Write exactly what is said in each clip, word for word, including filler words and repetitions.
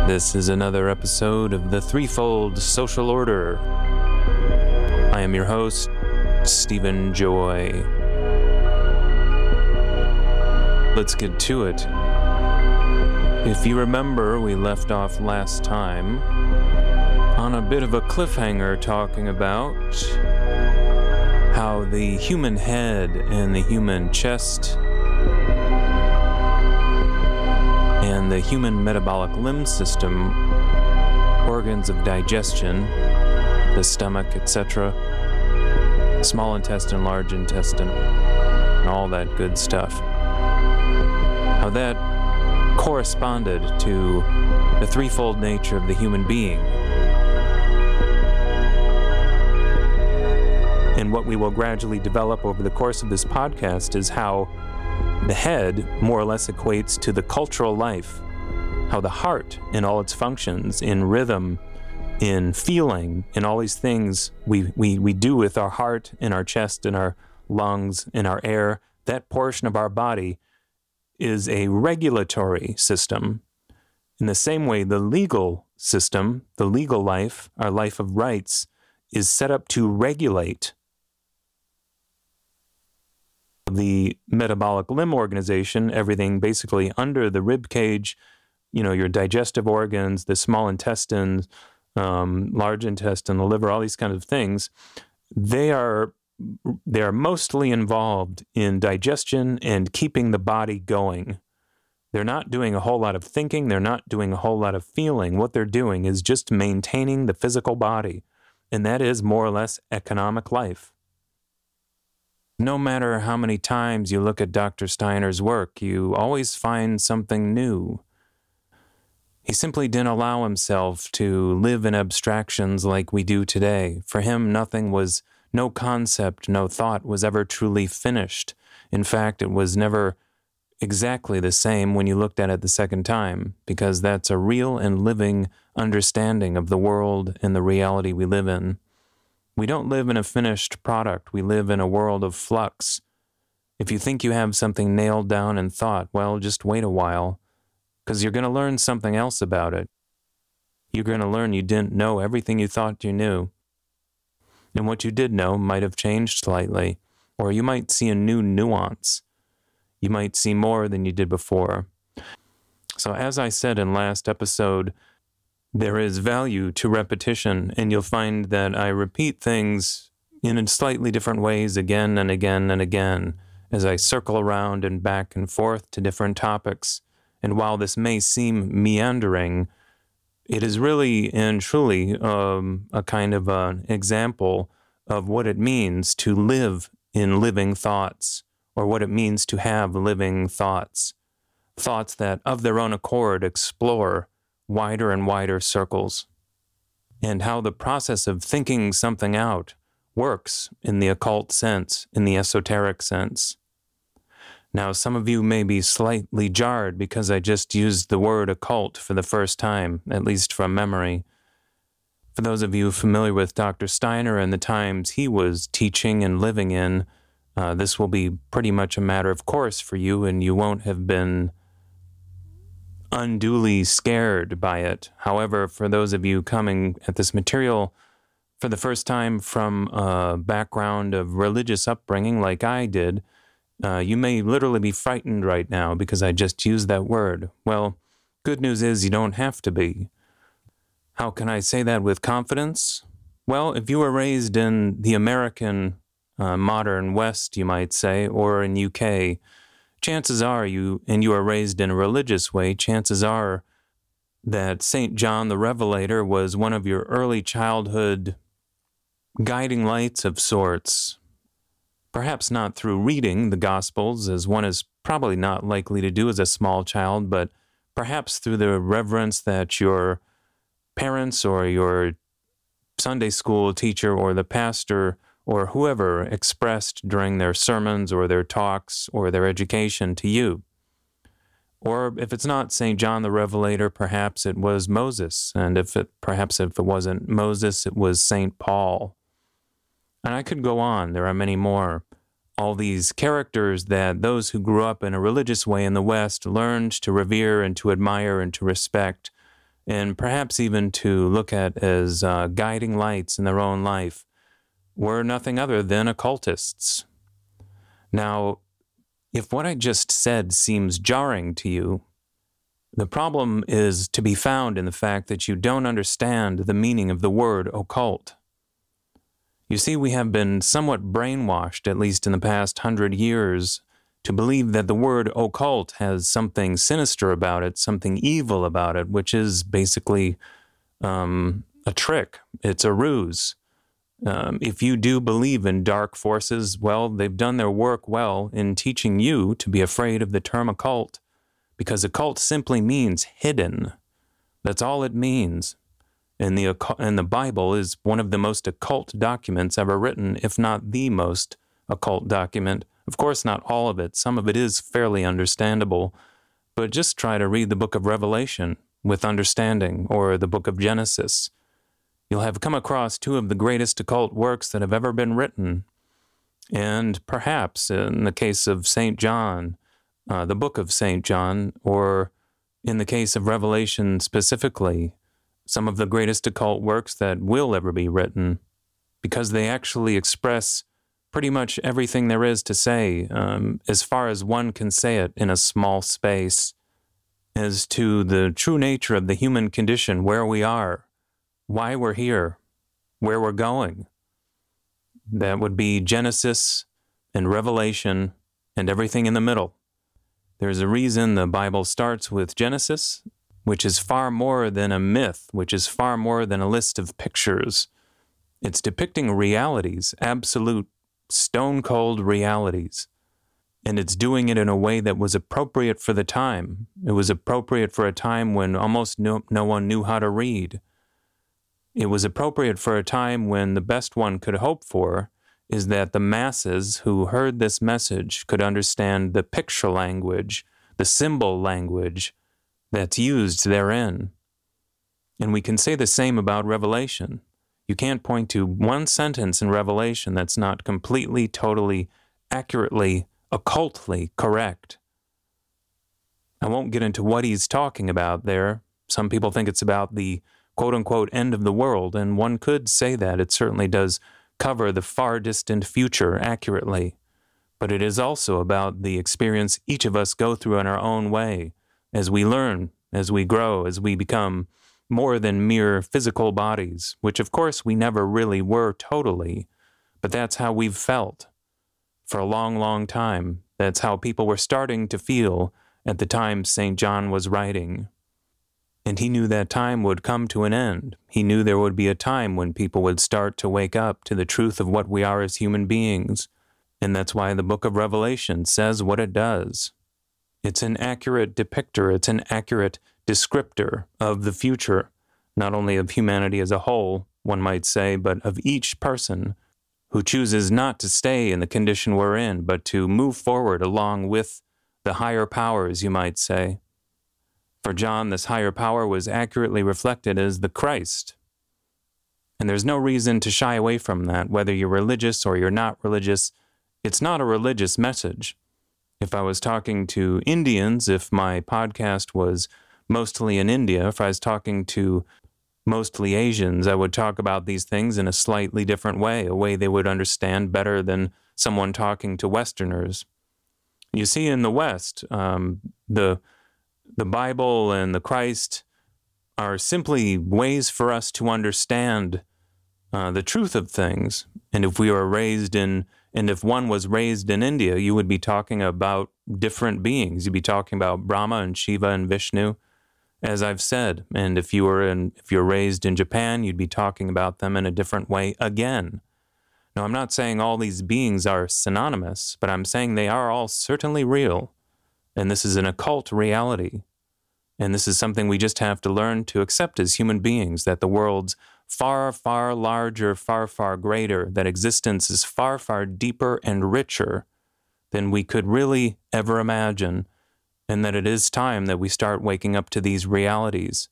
This is another episode of the Threefold Social Order. I am your host, Stephen Joy. Let's get to it. If you remember, we left off last time on a bit of a cliffhanger talking about how the human head and the human chest and the human metabolic limb system, organs of digestion, the stomach, et cetera, small intestine, large intestine, and all that good stuff, how that corresponded to the threefold nature of the human being. And what we will gradually develop over the course of this podcast is how the head more or less equates to the cultural life, how the heart in all its functions, in rhythm, in feeling, in all these things we, we, we do with our heart and our chest and our lungs and our air, that portion of our body is a regulatory system. In the same way, the legal system, the legal life, our life of rights, is set up to regulate the metabolic limb organization, everything basically under the rib cage, you know, your digestive organs, the small intestine, um, large intestine, the liver, all these kinds of things. They are they are mostly involved in digestion and keeping the body going. They're not doing a whole lot of thinking. They're not doing a whole lot of feeling. What they're doing is just maintaining the physical body, and that is more or less economic life. No matter how many times you look at Doctor Steiner's work, you always find something new. He simply didn't allow himself to live in abstractions like we do today. For him, nothing was, no concept, no thought was ever truly finished. In fact, it was never exactly the same when you looked at it the second time, because that's a real and living understanding of the world and the reality we live in. We don't live in a finished product. We live in a world of flux. If you think you have something nailed down in thought, well, just wait a while, because you're going to learn something else about it. You're going to learn you didn't know everything you thought you knew. And what you did know might have changed slightly, or you might see a new nuance. You might see more than you did before. So as I said in last episode, there is value to repetition, and you'll find that I repeat things in slightly different ways again and again and again as I circle around and back and forth to different topics. And while this may seem meandering, it is really and truly um, a kind of an example of what it means to live in living thoughts, or what it means to have living thoughts, thoughts that of their own accord explore wider and wider circles, and how the process of thinking something out works in the occult sense, in the esoteric sense. Now, some of you may be slightly jarred because I just used the word occult for the first time, at least from memory. For those of you familiar with Doctor Steiner and the times he was teaching and living in, uh, this will be pretty much a matter of course for you, and you won't have been unduly scared by it. However, for those of you coming at this material for the first time from a background of religious upbringing like I did, uh, you may literally be frightened right now because I just used that word. Well, good news is you don't have to be. How can I say that with confidence? Well, if you were raised in the American uh, modern West, you might say, or in U K, chances are you, and you are raised in a religious way, chances are that Saint John the Revelator was one of your early childhood guiding lights of sorts. Perhaps not through reading the Gospels, as one is probably not likely to do as a small child, but perhaps through the reverence that your parents or your Sunday school teacher or the pastor or whoever expressed during their sermons or their talks or their education to you. Or if it's not Saint John the Revelator, perhaps it was Moses. And if it perhaps if it wasn't Moses, it was Saint Paul. And I could go on. There are many more. All these characters that those who grew up in a religious way in the West learned to revere and to admire and to respect and perhaps even to look at as uh, guiding lights in their own life, were nothing other than occultists. Now, if what I just said seems jarring to you, the problem is to be found in the fact that you don't understand the meaning of the word occult. You see, we have been somewhat brainwashed, at least in the past hundred years, to believe that the word occult has something sinister about it, something evil about it, which is basically um, a trick. It's a ruse. Um, if you do believe in dark forces, well, they've done their work well in teaching you to be afraid of the term occult, because occult simply means hidden. That's all it means. And the, and the Bible is one of the most occult documents ever written, if not the most occult document. Of course, not all of it. Some of it is fairly understandable. But just try to read the book of Revelation with understanding, or the book of Genesis. You'll have come across two of the greatest occult works that have ever been written. And perhaps, in the case of Saint John, uh, the book of Saint John, or in the case of Revelation specifically, some of the greatest occult works that will ever be written, because they actually express pretty much everything there is to say, um, as far as one can say it in a small space, as to the true nature of the human condition, where we are, why we're here, where we're going. That would be Genesis and Revelation and everything in the middle. There's a reason the Bible starts with Genesis, which is far more than a myth, which is far more than a list of pictures. It's depicting realities, absolute, stone-cold realities. And it's doing it in a way that was appropriate for the time. It was appropriate for a time when almost no, no one knew how to read. It was appropriate for a time when the best one could hope for is that the masses who heard this message could understand the picture language, the symbol language that's used therein. And we can say the same about Revelation. You can't point to one sentence in Revelation that's not completely, totally, accurately, occultly correct. I won't get into what he's talking about there. Some people think it's about the quote-unquote end of the world, and one could say that. It certainly does cover the far distant future accurately. But it is also about the experience each of us go through in our own way, as we learn, as we grow, as we become more than mere physical bodies, which of course we never really were totally, but that's how we've felt for a long, long time. That's how people were starting to feel at the time Saint John was writing. And he knew that time would come to an end. He knew there would be a time when people would start to wake up to the truth of what we are as human beings. And that's why the book of Revelation says what it does. It's an accurate depictor, it's an accurate descriptor of the future, not only of humanity as a whole, one might say, but of each person who chooses not to stay in the condition we're in, but to move forward along with the higher powers, you might say. For John, this higher power was accurately reflected as the Christ. And there's no reason to shy away from that, whether you're religious or you're not religious. It's not a religious message. If I was talking to Indians, if my podcast was mostly in India, if I was talking to mostly Asians, I would talk about these things in a slightly different way, a way they would understand better than someone talking to Westerners. You see, in the West, um, the the Bible and the Christ are simply ways for us to understand uh, the truth of things. And if we were raised in, and if one was raised in India, you would be talking about different beings. You'd be talking about Brahma and Shiva and Vishnu, as I've said. And if you were in, if you're raised in Japan, you'd be talking about them in a different way again. Now, I'm not saying all these beings are synonymous, but I'm saying they are all certainly real. And this is an occult reality. And this is something we just have to learn to accept as human beings, that the world's far, far larger, far, far greater, that existence is far, far deeper and richer than we could really ever imagine, and that it is time that we start waking up to these realities.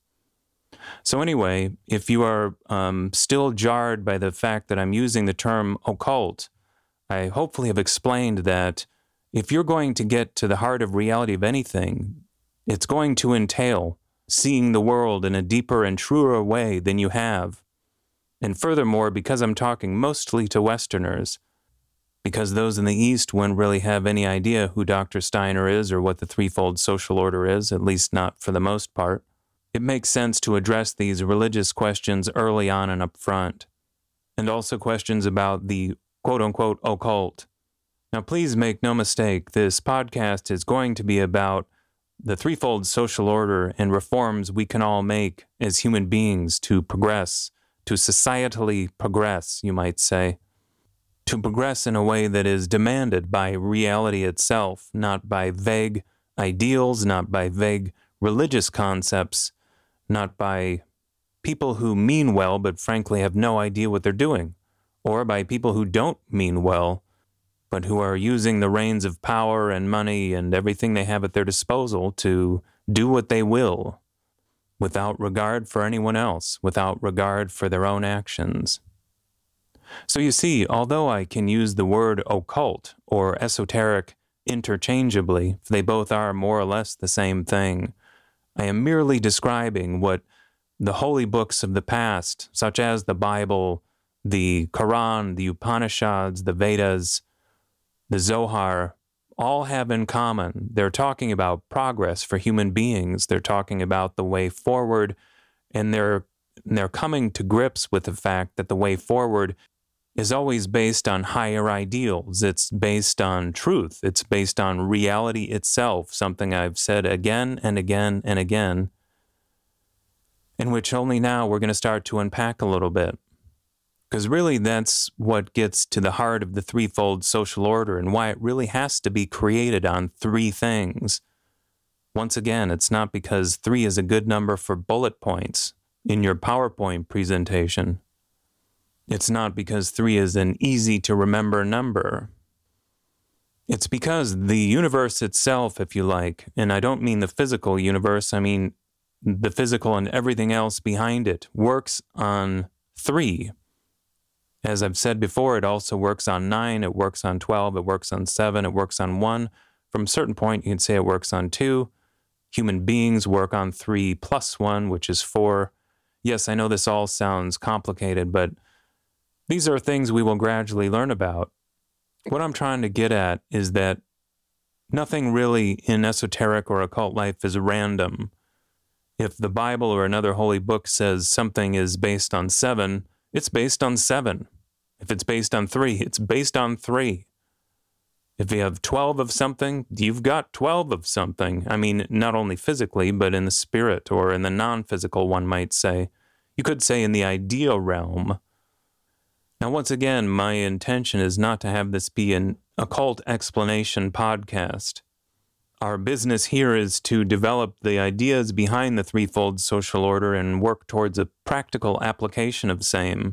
So anyway, if you are um, still jarred by the fact that I'm using the term occult, I hopefully have explained that if you're going to get to the heart of reality of anything, it's going to entail seeing the world in a deeper and truer way than you have. And furthermore, because I'm talking mostly to Westerners, because those in the East wouldn't really have any idea who Doctor Steiner is or what the threefold social order is, at least not for the most part, it makes sense to address these religious questions early on and up front, and also questions about the quote-unquote occult. Now, please make no mistake, this podcast is going to be about the threefold social order and reforms we can all make as human beings to progress, to societally progress, you might say, to progress in a way that is demanded by reality itself, not by vague ideals, not by vague religious concepts, not by people who mean well but frankly have no idea what they're doing, or by people who don't mean well but who are using the reins of power and money and everything they have at their disposal to do what they will, without regard for anyone else, without regard for their own actions. So you see, although I can use the word occult or esoteric interchangeably, for they both are more or less the same thing, I am merely describing what the holy books of the past, such as the Bible, the Quran, the Upanishads, the Vedas, the Zohar, all have in common. They're talking about progress for human beings. They're talking about the way forward, and they're, they're coming to grips with the fact that the way forward is always based on higher ideals. It's based on truth. It's based on reality itself, something I've said again and again and again, in which only now we're going to start to unpack a little bit. Because really that's what gets to the heart of the threefold social order and why it really has to be created on three things. Once again, it's not because three is a good number for bullet points in your PowerPoint presentation. It's not because three is an easy-to-remember number. It's because the universe itself, if you like, and I don't mean the physical universe, I mean the physical and everything else behind it, works on three. As I've said before, it also works on nine, it works on twelve, it works on seven, it works on one. From a certain point, you can say it works on two. Human beings work on three plus one, which is four. Yes, I know this all sounds complicated, but these are things we will gradually learn about. What I'm trying to get at is that nothing really in esoteric or occult life is random. If the Bible or another holy book says something is based on seven, it's based on seven. If it's based on three, it's based on three. If you have twelve of something, you've got twelve of something. I mean, not only physically, but in the spirit or in the non-physical, one might say. You could say in the ideal realm. Now, once again, my intention is not to have this be an occult explanation podcast. Our business here is to develop the ideas behind the threefold social order and work towards a practical application of same.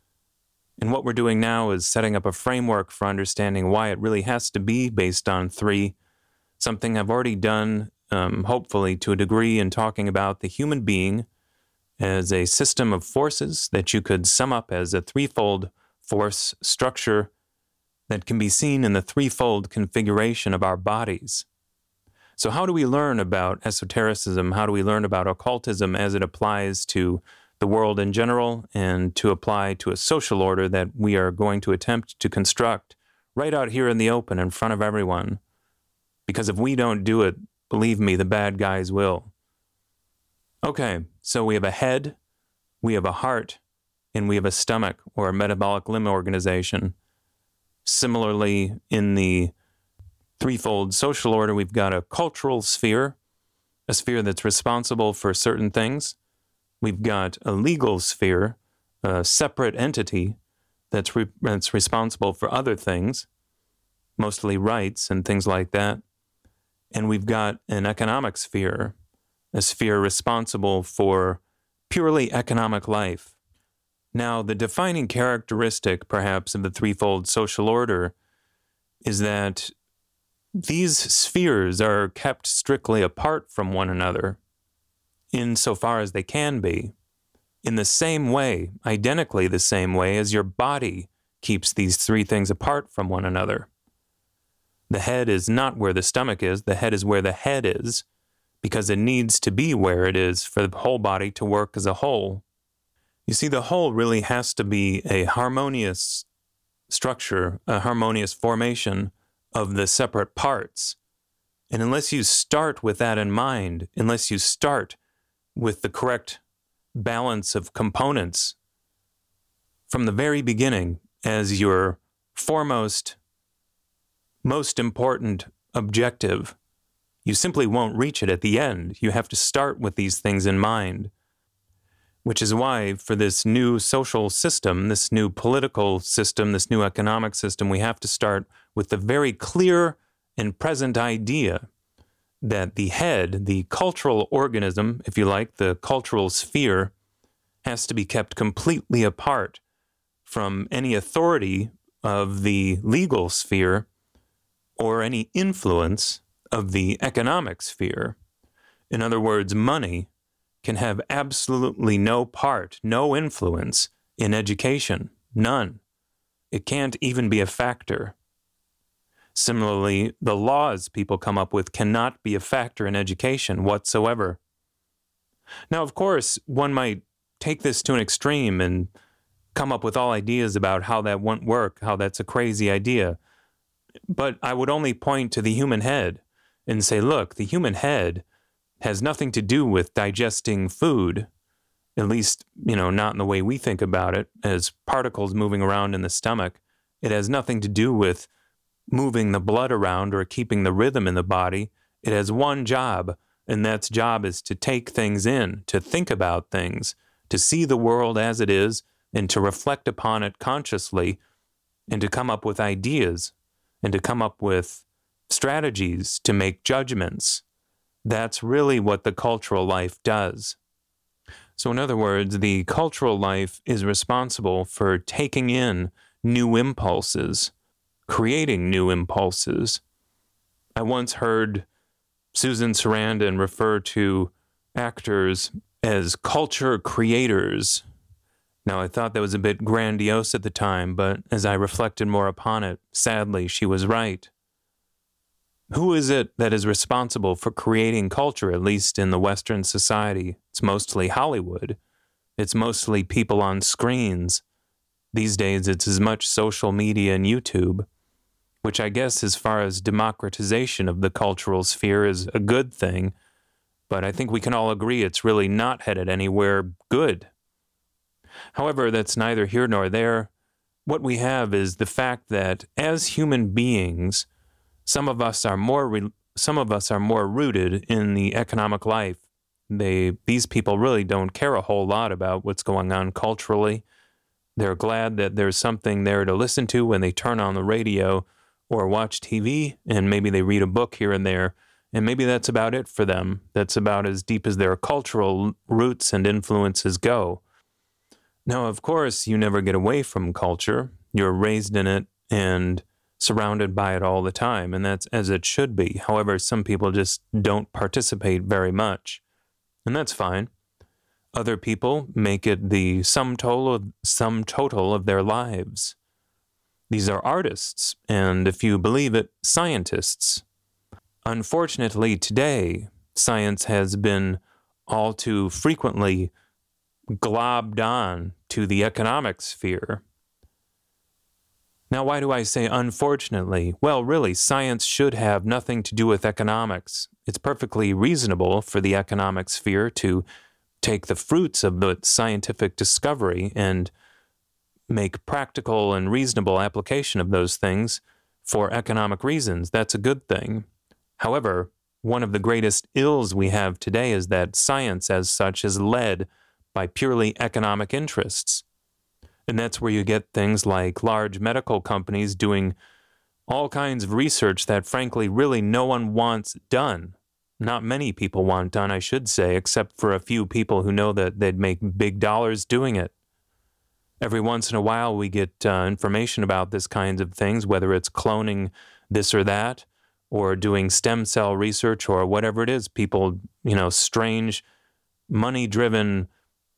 And what we're doing now is setting up a framework for understanding why it really has to be based on three, something I've already done, um, hopefully to a degree, in talking about the human being as a system of forces that you could sum up as a threefold force structure that can be seen in the threefold configuration of our bodies. So how do we learn about esotericism? How do we learn about occultism as it applies to the world in general and to apply to a social order that we are going to attempt to construct right out here in the open in front of everyone? Because if we don't do it, believe me, the bad guys will. Okay, so we have a head, we have a heart, and we have a stomach or a metabolic limb organization. Similarly, in the threefold social order, we've got a cultural sphere, a sphere that's responsible for certain things. We've got a legal sphere, a separate entity that's, re- that's responsible for other things, mostly rights and things like that. And we've got an economic sphere, a sphere responsible for purely economic life. Now, the defining characteristic, perhaps, of the threefold social order is that these spheres are kept strictly apart from one another, insofar as they can be, in the same way, identically the same way as your body keeps these three things apart from one another. The head is not where the stomach is, the head is where the head is, because it needs to be where it is for the whole body to work as a whole. You see, the whole really has to be a harmonious structure, a harmonious formation of the separate parts. And unless you start with that in mind, unless you start with the correct balance of components from the very beginning as your foremost, most important objective, you simply won't reach it at the end. You have to start with these things in mind, which is why for this new social system, this new political system, this new economic system, we have to start with the very clear and present idea that the head, the cultural organism, if you like, the cultural sphere, has to be kept completely apart from any authority of the legal sphere or any influence of the economic sphere. In other words, money can have absolutely no part, no influence in education, none. It can't even be a factor. Similarly, the laws people come up with cannot be a factor in education whatsoever. Now, of course, one might take this to an extreme and come up with all ideas about how that won't work, how that's a crazy idea. But I would only point to the human head and say, look, the human head has nothing to do with digesting food, at least, you know, not in the way we think about it, as particles moving around in the stomach. It has nothing to do with moving the blood around or keeping the rhythm in the body. It has one job, and that job is to take things in, to think about things, to see the world as it is, and to reflect upon it consciously, and to come up with ideas, and to come up with strategies to make judgments. That's really what the cultural life does. So in other words, the cultural life is responsible for taking in new impulses, creating new impulses. I once heard Susan Sarandon refer to actors as culture creators. Now, I thought that was a bit grandiose at the time, but as I reflected more upon it, sadly, she was right. Who is it that is responsible for creating culture, at least in the Western society? It's mostly Hollywood. It's mostly people on screens. These days, it's as much social media and YouTube, which I guess as far as democratization of the cultural sphere is a good thing, but I think we can all agree it's really not headed anywhere good. However, that's neither here nor there. What we have is the fact that as human beings, some of us are more re- some of us are more rooted in the economic life. They these people really don't care a whole lot about what's going on culturally. They're glad that there's something there to listen to when they turn on the radio or watch T V, and maybe they read a book here and there, and maybe that's about it for them. That's about as deep as their cultural roots and influences go. Now, of course, you never get away from culture. You're raised in it and surrounded by it all the time, and that's as it should be. However, some people just don't participate very much, and that's fine. Other people make it the sum total of, sum total of their lives. These are artists, and if you believe it, scientists. Unfortunately, today, science has been all too frequently globbed on to the economic sphere. Now, why do I say unfortunately? Well, really, science should have nothing to do with economics. It's perfectly reasonable for the economic sphere to take the fruits of the scientific discovery and make practical and reasonable application of those things for economic reasons. That's a good thing. However, one of the greatest ills we have today is that science as such is led by purely economic interests. And that's where you get things like large medical companies doing all kinds of research that, frankly, really no one wants done. Not many people want done, I should say, except for a few people who know that they'd make big dollars doing it. Every once in a while, we get uh, information about this kinds of things, whether it's cloning this or that, or doing stem cell research, or whatever it is. People, you know, strange, money-driven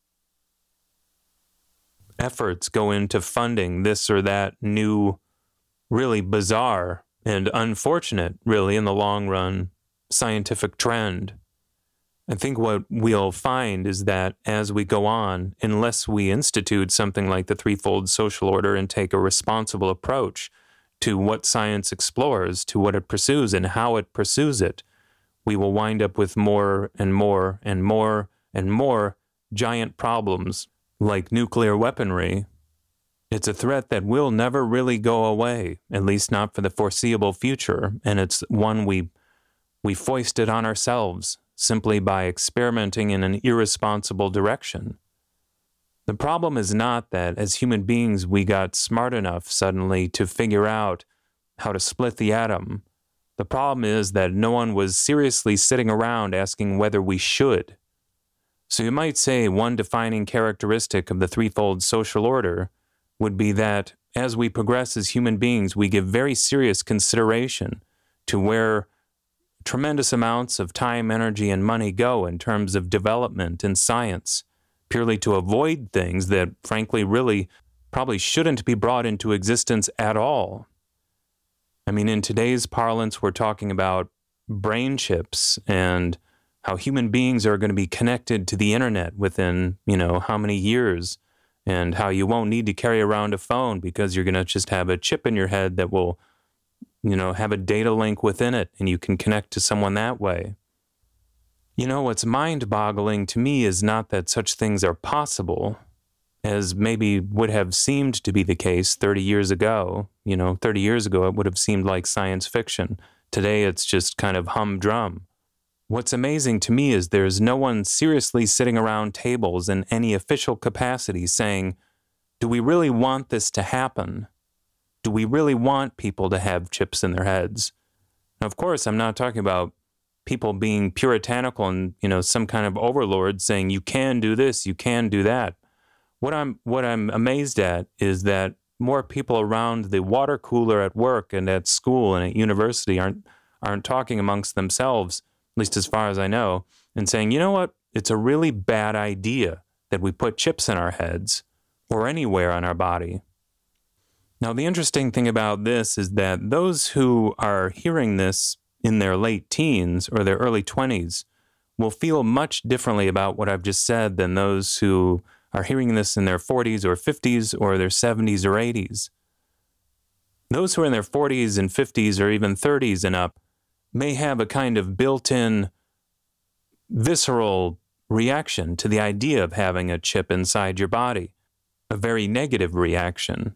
efforts go into funding this or that new, really bizarre and unfortunate, really, in the long run, scientific trend. I think what we'll find is that as we go on, unless we institute something like the threefold social order and take a responsible approach to what science explores, to what it pursues and how it pursues it, we will wind up with more and more and more and more giant problems like nuclear weaponry. It's a threat that will never really go away, at least not for the foreseeable future, and it's one we we foisted on ourselves simply by experimenting in an irresponsible direction. The problem is not that as human beings we got smart enough suddenly to figure out how to split the atom. The problem is that no one was seriously sitting around asking whether we should. So you might say one defining characteristic of the threefold social order would be that as we progress as human beings, we give very serious consideration to where tremendous amounts of time, energy, and money go in terms of development and science, purely to avoid things that, frankly, really probably shouldn't be brought into existence at all. I mean, in today's parlance, we're talking about brain chips and how human beings are going to be connected to the internet within, you know, how many years, and how you won't need to carry around a phone because you're going to just have a chip in your head that will, you know, have a data link within it and you can connect to someone that way. You know, what's mind-boggling to me is not that such things are possible, as maybe would have seemed to be the case thirty years ago. You know, thirty years ago, it would have seemed like science fiction. Today, it's just kind of humdrum. What's amazing to me is there's no one seriously sitting around tables in any official capacity saying, do we really want this to happen? Do we really want people to have chips in their heads? Now, of course, I'm not talking about people being puritanical and, you know, some kind of overlord saying you can do this, you can do that. What I'm what I'm amazed at is that more people around the water cooler at work and at school and at university aren't aren't talking amongst themselves, at least as far as I know, and saying, you know what, it's a really bad idea that we put chips in our heads or anywhere on our body. Now, the interesting thing about this is that those who are hearing this in their late teens or their early twenties will feel much differently about what I've just said than those who are hearing this in their forties or fifties or their seventies or eighties. Those who are in their forties and fifties or even thirties and up may have a kind of built-in visceral reaction to the idea of having a chip inside your body, a very negative reaction.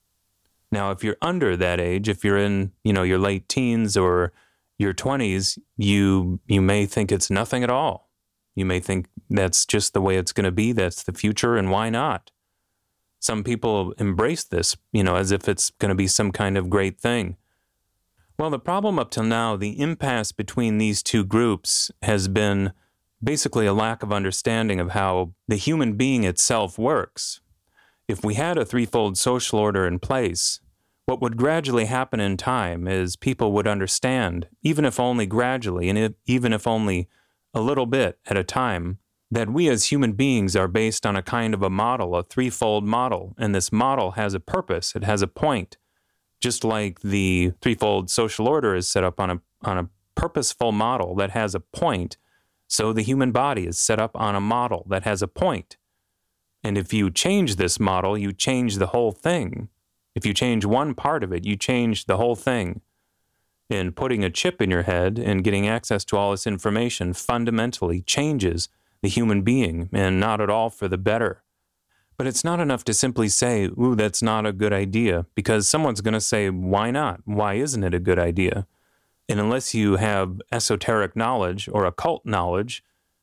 Now, if you're under that age, if you're in, you know, your late teens or your twenties, you you may think it's nothing at all. You may think that's just the way it's going to be, that's the future, and why not? Some people embrace this, you know, as if it's going to be some kind of great thing. Well, the problem up till now, the impasse between these two groups has been basically a lack of understanding of how the human being itself works. If we had a threefold social order in place, what would gradually happen in time is people would understand, even if only gradually, and if, even if only a little bit at a time, that we as human beings are based on a kind of a model, a threefold model, and this model has a purpose, it has a point. Just like the threefold social order is set up on a on a purposeful model that has a point, so the human body is set up on a model that has a point. And if you change this model, you change the whole thing. If you change one part of it, you change the whole thing. And putting a chip in your head and getting access to all this information fundamentally changes the human being, and not at all for the better. But it's not enough to simply say, ooh, that's not a good idea, because someone's going to say, why not? Why isn't it a good idea? And unless you have esoteric knowledge or occult knowledge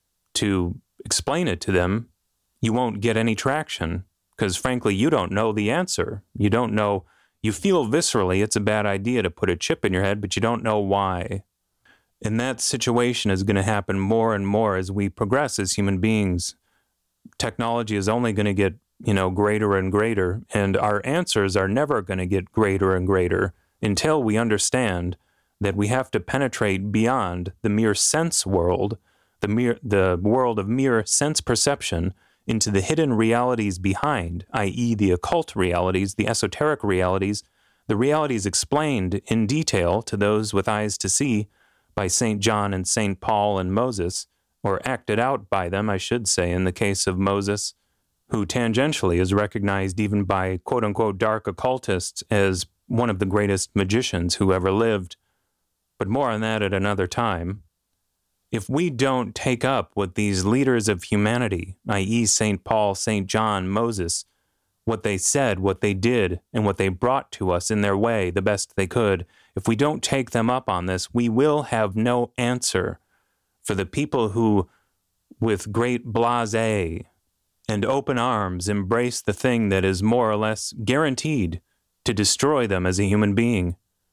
to explain it to them, you won't get any traction, because frankly, you don't know the answer. You don't know, you feel viscerally it's a bad idea to put a chip in your head, but you don't know why. And that situation is going to happen more and more as we progress as human beings. Technology is only going to get, you know, greater and greater, and our answers are never going to get greater and greater until we understand that we have to penetrate beyond the mere sense world, the mere the world of mere sense perception, into the hidden realities behind, that is the occult realities, the esoteric realities, the realities explained in detail to those with eyes to see by Saint John and Saint Paul and Moses, or acted out by them, I should say, in the case of Moses, who tangentially is recognized even by quote-unquote dark occultists as one of the greatest magicians who ever lived. But more on that at another time. If we don't take up what these leaders of humanity, that is. Saint Paul, Saint John, Moses, what they said, what they did, and what they brought to us in their way, the best they could, if we don't take them up on this, we will have no answer for the people who, with great blasé and open arms, embrace the thing that is more or less guaranteed to destroy them as a human being.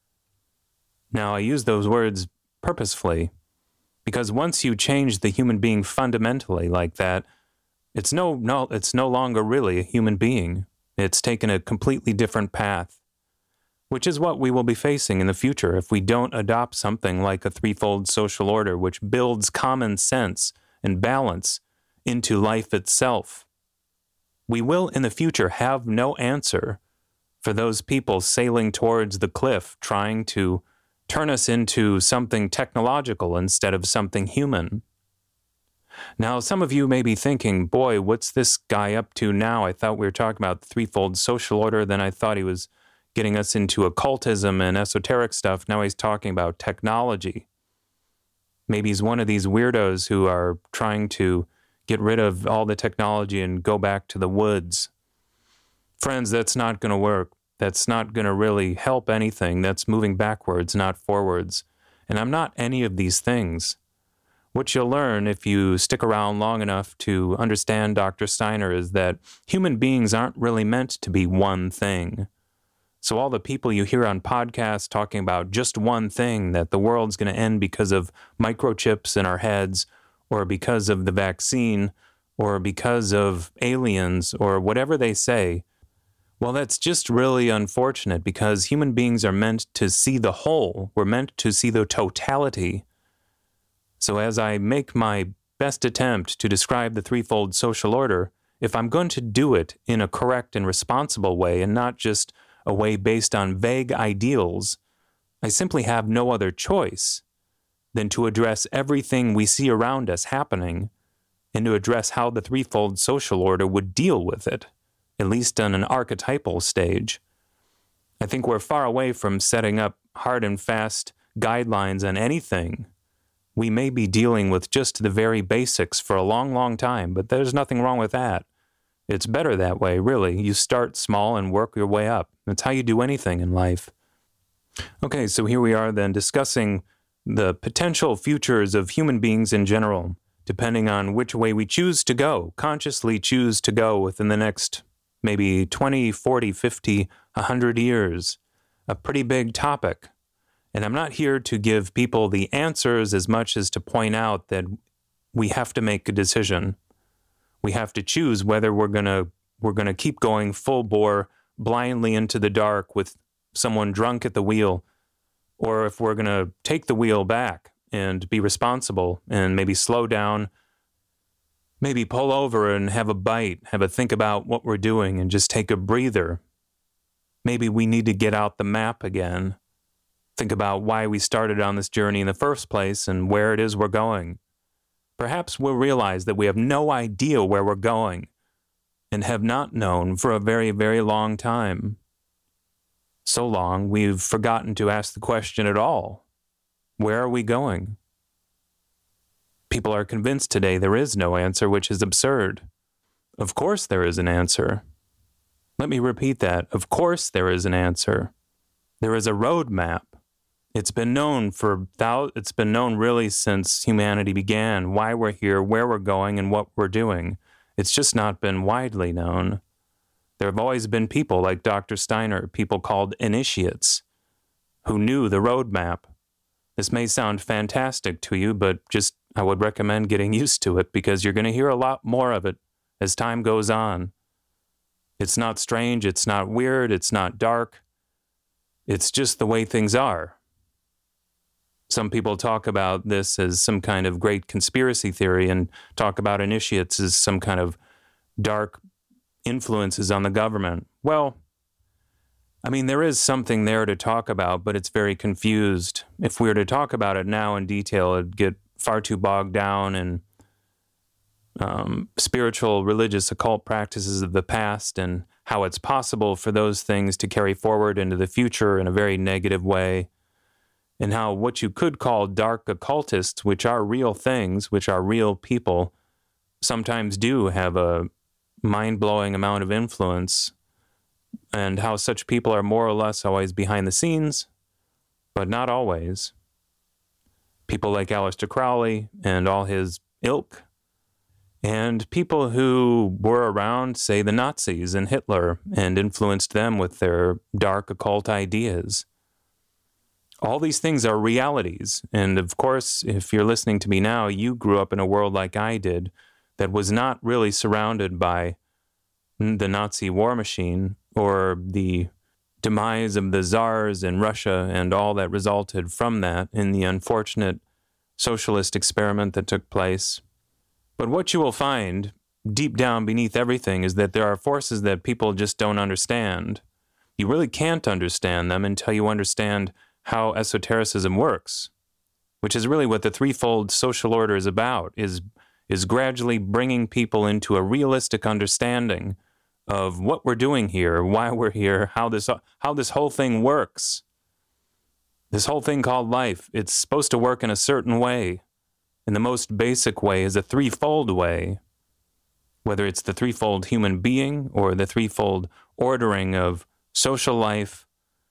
Now, I use those words purposefully, because once you change the human being fundamentally like that, it's no, no, it's no longer really a human being. It's taken a completely different path, which is what we will be facing in the future if we don't adopt something like a threefold social order, which builds common sense and balance into life itself. We will, in the future, have no answer for those people sailing towards the cliff, trying to turn us into something technological instead of something human. Now, some of you may be thinking, boy, what's this guy up to now? I thought we were talking about the threefold social order, then I thought he was getting us into occultism and esoteric stuff. Now he's talking about technology. Maybe he's one of these weirdos who are trying to get rid of all the technology and go back to the woods. Friends, that's not going to work. That's not going to really help anything. That's moving backwards, not forwards. And I'm not any of these things. What you'll learn if you stick around long enough to understand Doctor Steiner is that human beings aren't really meant to be one thing. So all the people you hear on podcasts talking about just one thing, that the world's going to end because of microchips in our heads, or because of the vaccine, or because of aliens, or whatever they say, well, that's just really unfortunate, because human beings are meant to see the whole. We're meant to see the totality. So as I make my best attempt to describe the threefold social order, if I'm going to do it in a correct and responsible way, and not just a way based on vague ideals, I simply have no other choice than to address everything we see around us happening, and to address how the threefold social order would deal with it, at least on an archetypal stage. I think we're far away from setting up hard and fast guidelines on anything. We may be dealing with just the very basics for a long, long time, but there's nothing wrong with that. It's better that way, really. You start small and work your way up. That's how you do anything in life. Okay, so here we are then discussing the potential futures of human beings in general, depending on which way we choose to go, consciously choose to go within the next maybe twenty, forty, fifty, one hundred years. A pretty big topic. And I'm not here to give people the answers as much as to point out that we have to make a decision. We have to choose whether we're going to we're going to keep going full bore blindly into the dark with someone drunk at the wheel, or if we're going to take the wheel back and be responsible and maybe slow down, maybe pull over and have a bite, have a think about what we're doing and just take a breather. Maybe we need to get out the map again. Think about why we started on this journey in the first place and where it is we're going. Perhaps we'll realize that we have no idea where we're going and have not known for a very, very long time. So long, we've forgotten to ask the question at all. Where are we going? People are convinced today there is no answer, which is absurd. Of course there is an answer. Let me repeat that. Of course there is an answer. There is a roadmap. It's been known for thou- it's been known really since humanity began, why we're here, where we're going, and what we're doing. It's just not been widely known. There have always been people like Doctor Steiner, people called initiates, who knew the roadmap. This may sound fantastic to you, but just I would recommend getting used to it, because you're going to hear a lot more of it as time goes on. It's not strange, it's not weird, it's not dark. It's just the way things are. Some people talk about this as some kind of great conspiracy theory and talk about initiates as some kind of dark influences on the government. Well, I mean, there is something there to talk about, but it's very confused. If we were to talk about it now in detail, it'd get far too bogged down in um, spiritual, religious, occult practices of the past and how it's possible for those things to carry forward into the future in a very negative way, and how what you could call dark occultists, which are real things, which are real people, sometimes do have a mind-blowing amount of influence, and how such people are more or less always behind the scenes, but not always. People like Aleister Crowley and all his ilk, and people who were around, say, the Nazis and Hitler, and influenced them with their dark occult ideas. All these things are realities, and of course, if you're listening to me now, you grew up in a world like I did that was not really surrounded by the Nazi war machine or the demise of the czars in Russia and all that resulted from that in the unfortunate socialist experiment that took place. But what you will find deep down beneath everything is that there are forces that people just don't understand. You really can't understand them until you understand how esotericism works, which is really what the threefold social order is about, is, is gradually bringing people into a realistic understanding of what we're doing here, why we're here, how this, how this whole thing works. This whole thing called life, it's supposed to work in a certain way. And the most basic way is a threefold way, whether it's the threefold human being or the threefold ordering of social life,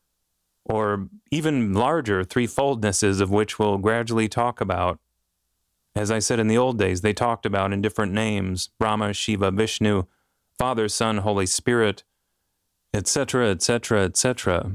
or even larger threefoldnesses of which we'll gradually talk about. As I said in the old days, they talked about in different names, Brahma, Shiva, Vishnu, Father, Son, Holy Spirit, et cetera, et cetera, et cetera.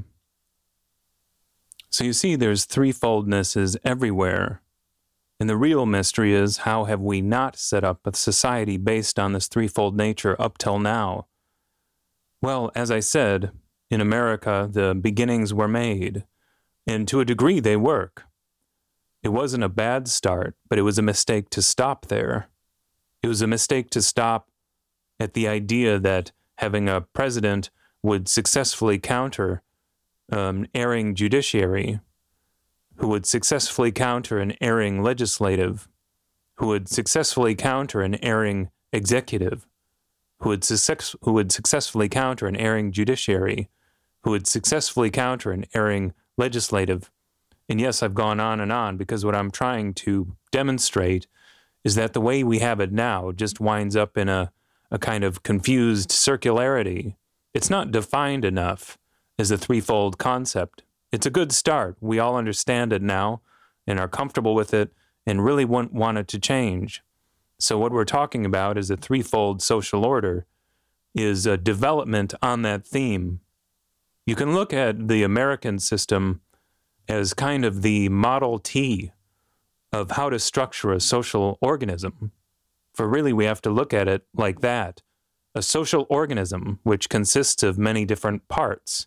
So you see, there's threefoldnesses everywhere. And the real mystery is, how have we not set up a society based on this threefold nature up till now? Well, as I said, in America, the beginnings were made, and to a degree they work. It wasn't a bad start, but it was a mistake to stop there. It was a mistake to stop at the idea that having a president would successfully counter um, an erring judiciary, who would successfully counter an erring legislative, who would successfully counter an erring executive, who would, success- who would successfully counter an erring judiciary, who would successfully counter an erring legislative. And yes, I've gone on and on, because what I'm trying to demonstrate is that the way we have it now just winds up in a, a kind of confused circularity. It's not defined enough as a threefold concept. It's a good start. We all understand it now and are comfortable with it and really want, want it to change. So what we're talking about is a threefold social order, is a development on that theme. You can look at the American system as kind of the Model T of how to structure a social organism. For really, we have to look at it like that, a social organism which consists of many different parts.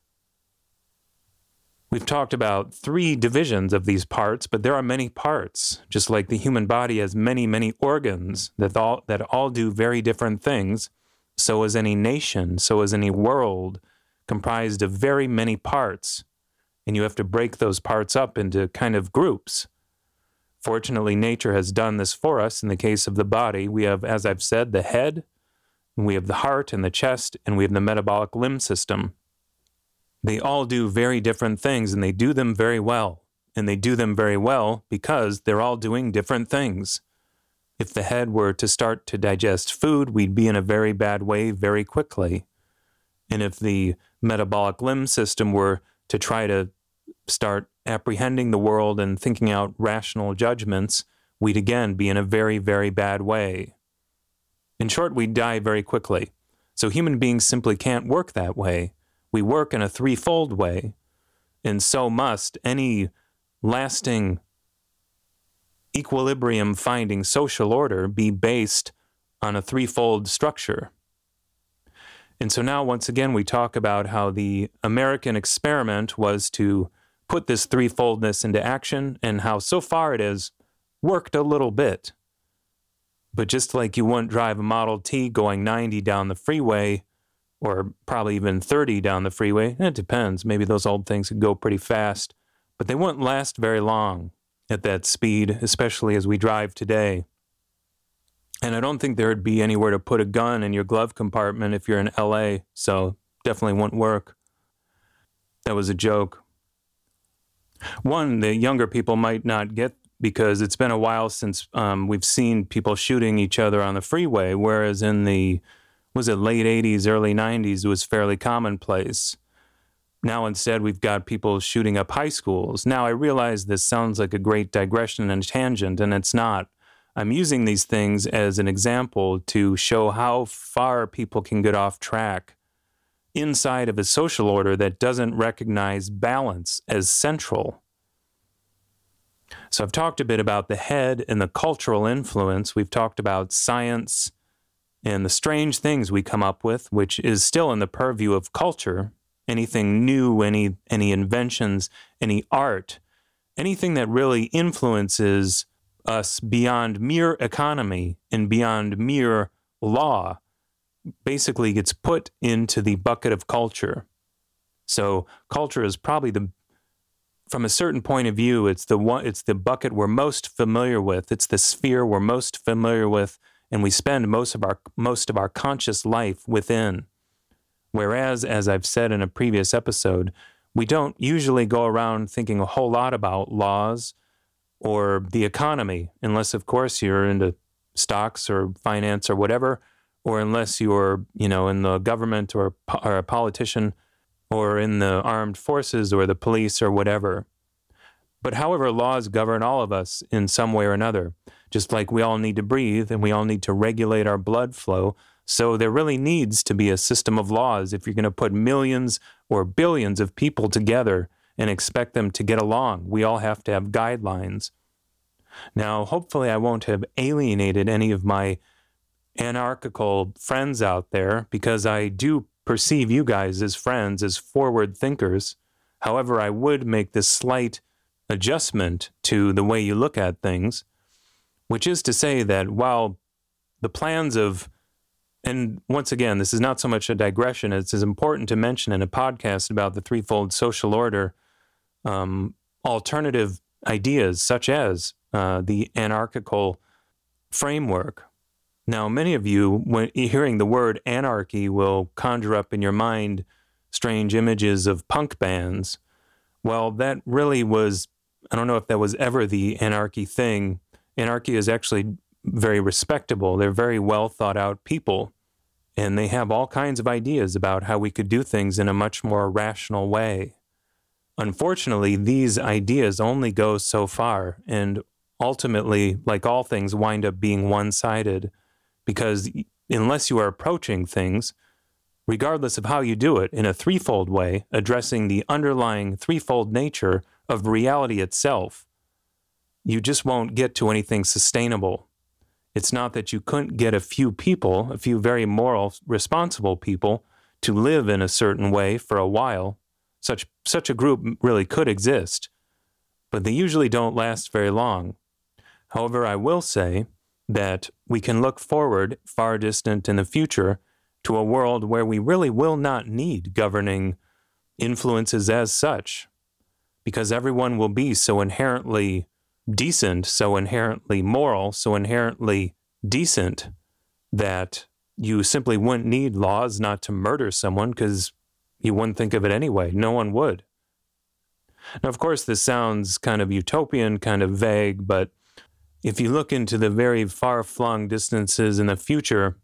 We've talked about three divisions of these parts, but there are many parts, just like the human body has many, many organs that all, that all do very different things. So is any nation, so is any world, comprised of very many parts, and you have to break those parts up into kind of groups. Fortunately, nature has done this for us. In the case of the body, we have, as I've said, the head, and we have the heart and the chest, and we have the metabolic limb system. They all do very different things, and they do them very well. And they do them very well because they're all doing different things. If the head were to start to digest food, we'd be in a very bad way very quickly. And if the metabolic limb system were to try to start apprehending the world and thinking out rational judgments, we'd again be in a very, very bad way. In short, we'd die very quickly. So human beings simply can't work that way. We work in a threefold way, and so must any lasting equilibrium-finding social order be based on a threefold structure. And so now, once again, we talk about how the American experiment was to put this threefoldness into action, and how so far it has worked a little bit. But just like you wouldn't drive a Model T going ninety down the freeway, or probably even thirty down the freeway, it depends. Maybe those old things could go pretty fast, but they wouldn't last very long at that speed, especially as we drive today. And I don't think there'd be anywhere to put a gun in your glove compartment if you're in L A, so definitely wouldn't work. That was a joke. One, the younger people might not get, because it's been a while since um, we've seen people shooting each other on the freeway, whereas in the, was it late eighties, early nineties, it was fairly commonplace. Now instead we've got people shooting up high schools. Now I realize this sounds like a great digression and tangent, and it's not. I'm using these things as an example to show how far people can get off track inside of a social order that doesn't recognize balance as central. So I've talked a bit about the head and the cultural influence. We've talked about science and the strange things we come up with, which is still in the purview of culture. Anything new, any any inventions, any art, anything that really influences us beyond mere economy and beyond mere law basically gets put into the bucket of culture. So culture is probably the, from a certain point of view, it's the one, it's the bucket we're most familiar with. It's the sphere we're most familiar with, and we spend most of our most of our conscious life within. Whereas, as I've said in a previous episode, we don't usually go around thinking a whole lot about laws or the economy, unless, of course, you're into stocks or finance or whatever, or unless you're, you know, in the government or, or a politician or in the armed forces or the police or whatever. But however, laws govern all of us in some way or another, just like we all need to breathe and we all need to regulate our blood flow. So there really needs to be a system of laws if you're going to put millions or billions of people together and expect them to get along. We all have to have guidelines. Now, hopefully I won't have alienated any of my anarchical friends out there, because I do perceive you guys as friends, as forward thinkers. However, I would make this slight adjustment to the way you look at things, which is to say that while the plans of, and once again, this is not so much a digression, it's as important to mention in a podcast about the threefold social order, um, alternative ideas such as uh, the anarchical framework. Now, many of you, when hearing the word anarchy, will conjure up in your mind strange images of punk bands. Well, that really was, I don't know if that was ever the anarchy thing. Anarchy is actually very respectable. They're very well thought out people, and they have all kinds of ideas about how we could do things in a much more rational way. Unfortunately, these ideas only go so far, and ultimately, like all things, wind up being one-sided. Because unless you are approaching things, regardless of how you do it, in a threefold way, addressing the underlying threefold nature of reality itself, you just won't get to anything sustainable. It's not that you couldn't get a few people, a few very moral, responsible people, to live in a certain way for a while. Such, such a group really could exist, but they usually don't last very long. However, I will say that we can look forward, far distant in the future, to a world where we really will not need governing influences as such, because everyone will be so inherently decent, so inherently moral, so inherently decent, that you simply wouldn't need laws not to murder someone, because you wouldn't think of it anyway. No one would. Now, of course, this sounds kind of utopian, kind of vague, but if you look into the very far-flung distances in the future,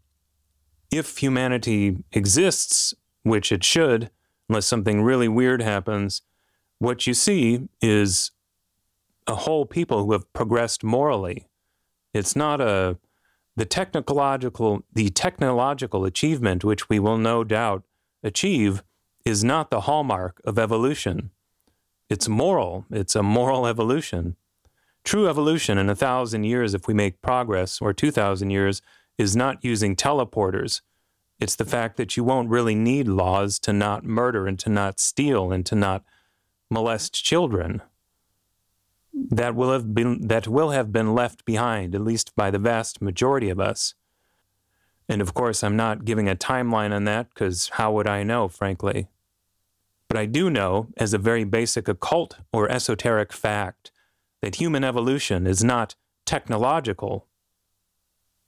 if humanity exists, which it should, unless something really weird happens, what you see is a whole people who have progressed morally. It's not a the technological the technological achievement, which we will no doubt achieve, is not the hallmark of evolution. It's moral. It's a moral evolution. True evolution in a thousand years, if we make progress, or two thousand years, is not using teleporters. It's the fact that you won't really need laws to not murder and to not steal and to not molest children. That will have been that will have been left behind, at least by the vast majority of us. And of course, I'm not giving a timeline on that, because how would I know, frankly? But I do know, as a very basic occult or esoteric fact, that human evolution is not technological.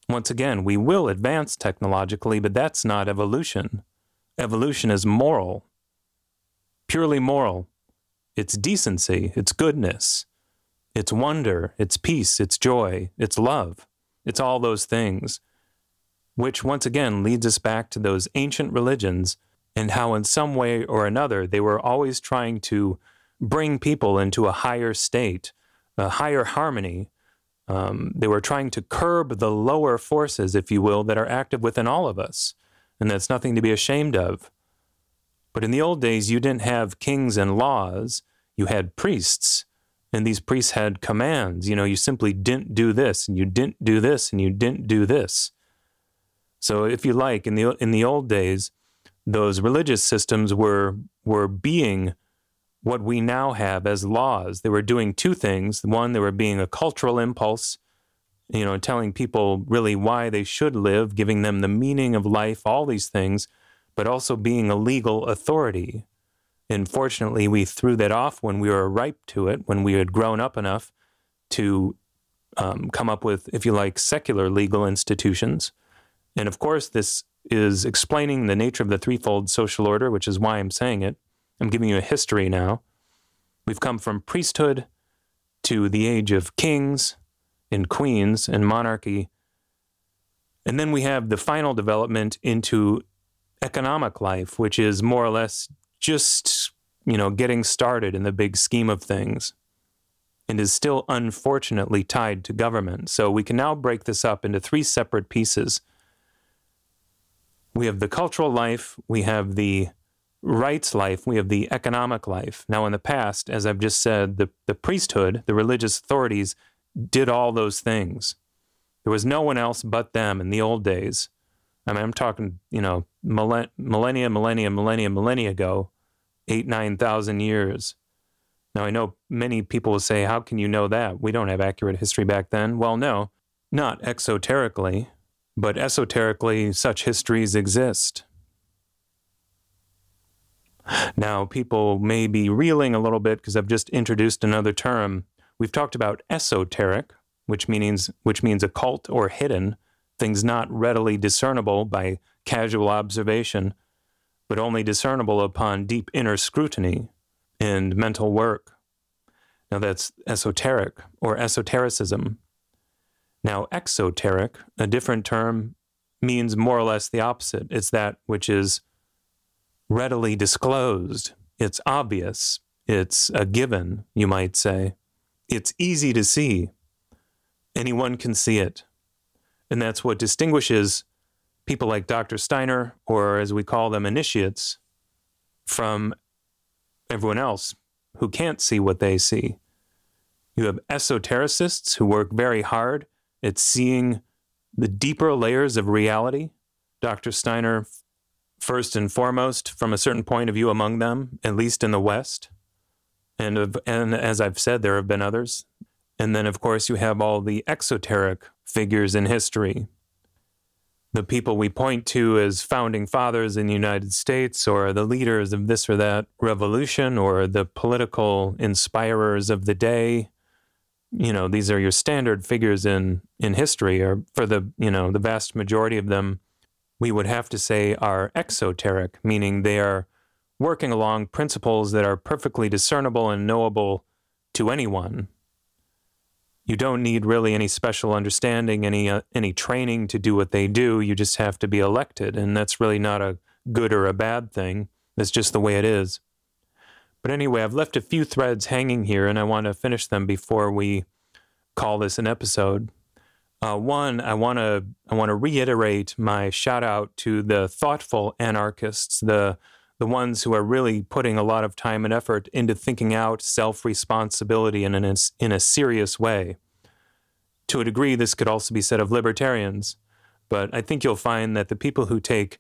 Once again, we will advance technologically, but that's not evolution. Evolution is moral, purely moral. It's decency, it's goodness, it's wonder, it's peace, it's joy, it's love. It's all those things, which once again leads us back to those ancient religions and how in some way or another they were always trying to bring people into a higher state, a higher harmony. Um, they were trying to curb the lower forces, if you will, that are active within all of us. And that's nothing to be ashamed of. But in the old days, you didn't have kings and laws. You had priests. And these priests had commands. You know, you simply didn't do this, and you didn't do this, and you didn't do this. So if you like, in the in the old days, those religious systems were were being what we now have as laws. They were doing two things. One, they were being a cultural impulse, you know, telling people really why they should live, giving them the meaning of life, all these things, but also being a legal authority. And fortunately, we threw that off when we were ripe to it, when we had grown up enough to um, come up with, if you like, secular legal institutions. And of course, this is explaining the nature of the threefold social order, which is why I'm saying it. I'm giving you a history now. We've come from priesthood to the age of kings and queens and monarchy. And then we have the final development into economic life, which is more or less just, you know, getting started in the big scheme of things and is still unfortunately tied to government. So we can now break this up into three separate pieces. We have the cultural life, we have the rights life, we have the economic life. Now in the past, as I've just said, the, the priesthood, the religious authorities did all those things. There was no one else but them in the old days. I mean, I'm talking, you know, millennia, millennia, millennia, millennia, millennia ago, eight, nine thousand years. Now, I know many people will say, how can you know that? We don't have accurate history back then. Well, no, not exoterically, but esoterically, such histories exist. Now, people may be reeling a little bit because I've just introduced another term. We've talked about esoteric, which means which means occult or hidden, things not readily discernible by casual observation, but only discernible upon deep inner scrutiny and mental work. Now that's esoteric or esotericism. Now exoteric, a different term, means more or less the opposite. It's that which is readily disclosed. It's obvious. It's a given, you might say. It's easy to see. Anyone can see it. And that's what distinguishes people like Doctor Steiner, or as we call them, initiates, from everyone else who can't see what they see. You have esotericists who work very hard at seeing the deeper layers of reality. Doctor Steiner, first and foremost, from a certain point of view among them, at least in the West. And, of, and as I've said, there have been others. And then, of course, you have all the exoteric figures in history. The people we point to as founding fathers in the United States, or the leaders of this or that revolution, or the political inspirers of the day. You know, these are your standard figures in, in history, or for the, you know, the vast majority of them, we would have to say are exoteric, meaning they are working along principles that are perfectly discernible and knowable to anyone. You don't need really any special understanding, any uh, any training to do what they do. You just have to be elected, and that's really not a good or a bad thing. That's just the way it is. But anyway, I've left a few threads hanging here, and I want to finish them before we call this an episode. Uh, one, I want to I want to reiterate my shout out to the thoughtful anarchists, the the ones who are really putting a lot of time and effort into thinking out self-responsibility in an, in a serious way. To a degree, this could also be said of libertarians, but I think you'll find that the people who take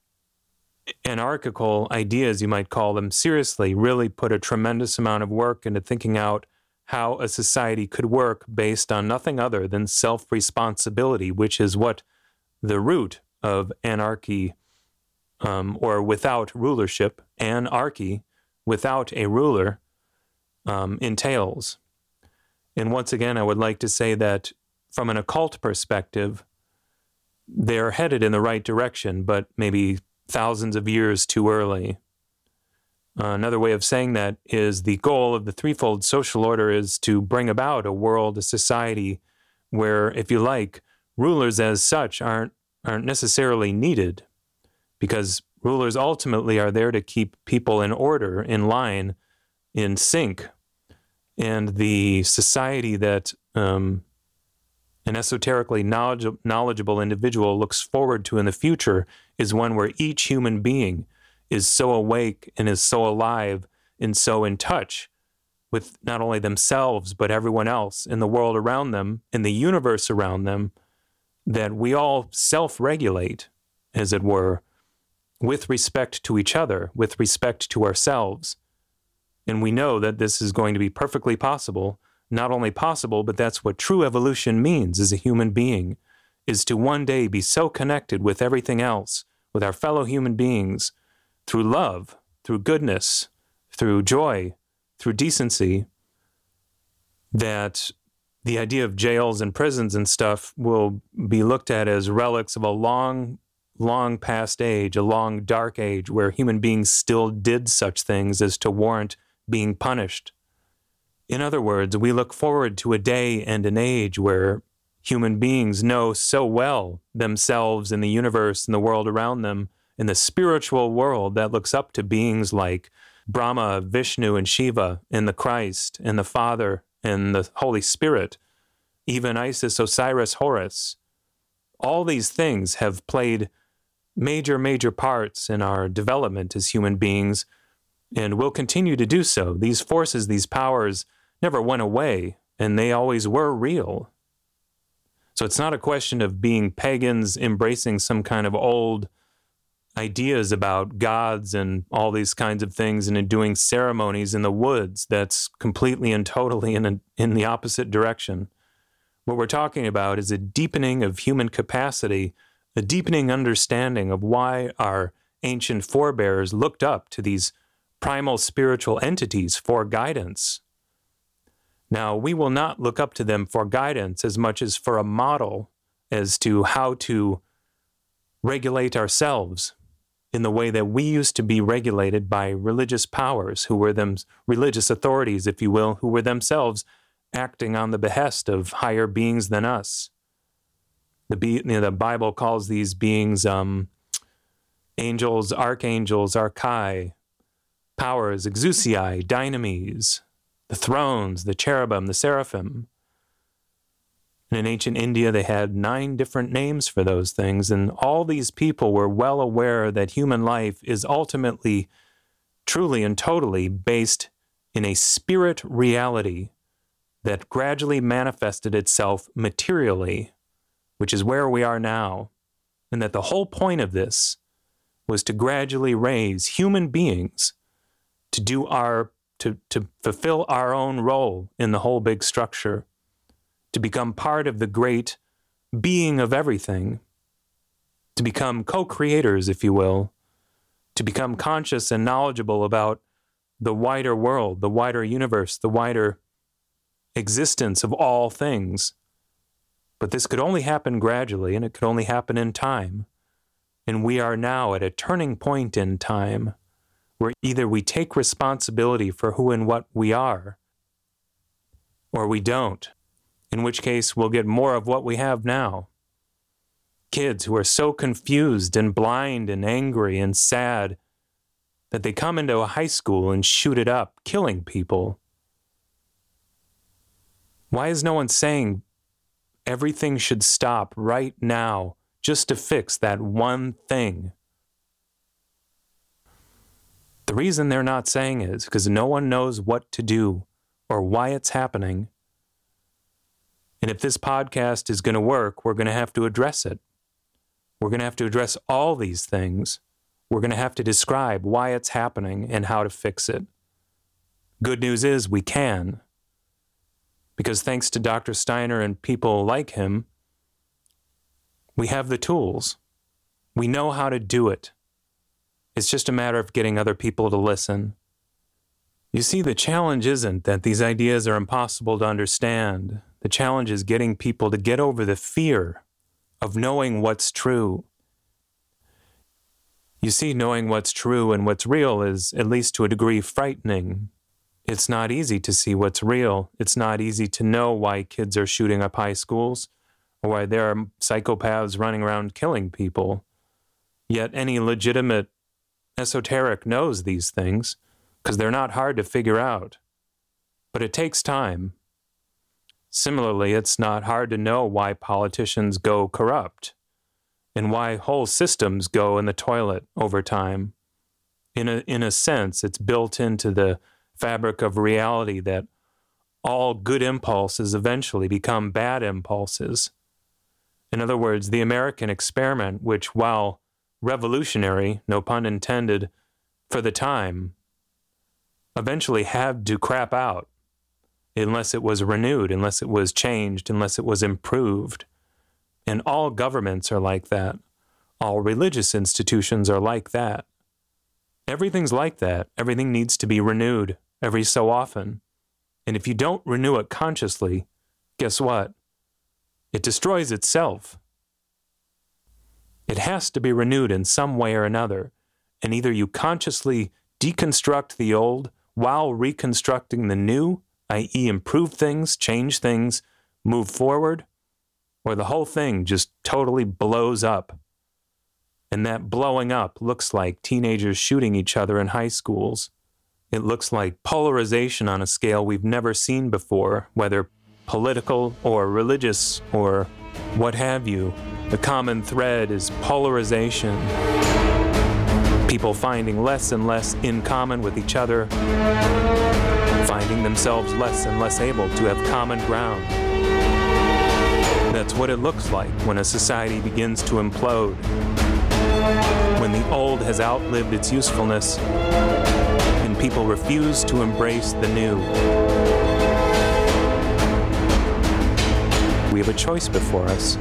anarchical ideas, you might call them, seriously, really put a tremendous amount of work into thinking out how a society could work based on nothing other than self-responsibility, which is what the root of anarchy, um, or without rulership, anarchy, without a ruler, um, entails. And once again, I would like to say that from an occult perspective, they're headed in the right direction, but maybe thousands of years too early. Uh, another way of saying that is the goal of the threefold social order is to bring about a world, a society where, if you like, rulers as such aren't aren't necessarily needed, because rulers ultimately are there to keep people in order, in line, in sync. And the society that um, an esoterically knowledge, knowledgeable individual looks forward to in the future is one where each human being is so awake and is so alive and so in touch with not only themselves, but everyone else in the world around them, in the universe around them, that we all self-regulate, as it were, with respect to each other, with respect to ourselves. And we know that this is going to be perfectly possible. Not only possible, but that's what true evolution means as a human being, is to one day be so connected with everything else, with our fellow human beings, through love, through goodness, through joy, through decency, that the idea of jails and prisons and stuff will be looked at as relics of a long, long past age, a long dark age where human beings still did such things as to warrant being punished. In other words, we look forward to a day and an age where human beings know so well themselves and the universe and the world around them, in the spiritual world that looks up to beings like Brahma, Vishnu, and Shiva, and the Christ, and the Father, and the Holy Spirit, even Isis, Osiris, Horus. All these things have played major, major parts in our development as human beings, and will continue to do so. These forces, these powers never went away, and they always were real. So it's not a question of being pagans embracing some kind of old ideas about gods and all these kinds of things and doing ceremonies in the woods. That's completely and totally in, a, in the opposite direction. What we're talking about is a deepening of human capacity, a deepening understanding of why our ancient forebears looked up to these primal spiritual entities for guidance. Now, we will not look up to them for guidance as much as for a model as to how to regulate ourselves in the way that we used to be regulated by religious powers, who were them religious authorities, if you will, who were themselves acting on the behest of higher beings than us. The, be, you know, the Bible calls these beings um, angels, archangels, archai, powers, exousiai, dynamis, the thrones, the cherubim, the seraphim. And in ancient India, they had nine different names for those things, and all these people were well aware that human life is ultimately, truly and totally based in a spirit reality that gradually manifested itself materially, which is where we are now, and that the whole point of this was to gradually raise human beings to do our, to, to fulfill our own role in the whole big structure, to become part of the great being of everything, to become co-creators, if you will, to become conscious and knowledgeable about the wider world, the wider universe, the wider existence of all things. But this could only happen gradually, and it could only happen in time. And we are now at a turning point in time where either we take responsibility for who and what we are, or we don't, in which case we'll get more of what we have now. Kids who are so confused and blind and angry and sad that they come into a high school and shoot it up, killing people. Why is no one saying everything should stop right now just to fix that one thing? The reason they're not saying it is because no one knows what to do or why it's happening. And if this podcast is going to work, we're going to have to address it. We're going to have to address all these things. We're going to have to describe why it's happening and how to fix it. Good news is we can. Because thanks to Doctor Steiner and people like him, we have the tools. We know how to do it. It's just a matter of getting other people to listen. You see, the challenge isn't that these ideas are impossible to understand. The challenge is getting people to get over the fear of knowing what's true. You see, knowing what's true and what's real is, at least to a degree, frightening. It's not easy to see what's real. It's not easy to know why kids are shooting up high schools or why there are psychopaths running around killing people. Yet any legitimate esoteric knows these things because they're not hard to figure out. But it takes time. Similarly, it's not hard to know why politicians go corrupt and why whole systems go in the toilet over time. In a, in a sense, it's built into the fabric of reality that all good impulses eventually become bad impulses. In other words, the American experiment, which, while revolutionary, no pun intended, for the time, eventually had to crap out unless it was renewed, unless it was changed, unless it was improved. And all governments are like that. All religious institutions are like that. Everything's like that. Everything needs to be renewed every so often. And if you don't renew it consciously, guess what? It destroys itself. It has to be renewed in some way or another. And either you consciously deconstruct the old while reconstructing the new, that is improve things, change things, move forward, or the whole thing just totally blows up. And that blowing up looks like teenagers shooting each other in high schools. It looks like polarization on a scale we've never seen before, whether political or religious or what have you. The common thread is polarization. People finding less and less in common with each other, finding themselves less and less able to have common ground. That's what it looks like when a society begins to implode, when the old has outlived its usefulness and people refuse to embrace the new. We have a choice before us.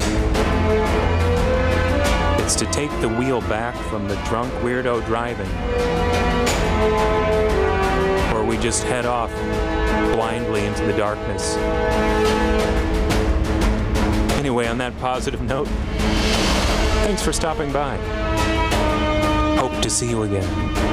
It's to take the wheel back from the drunk weirdo driving, or we just head off blindly into the darkness. Anyway, on that positive note, thanks for stopping by. Hope to see you again.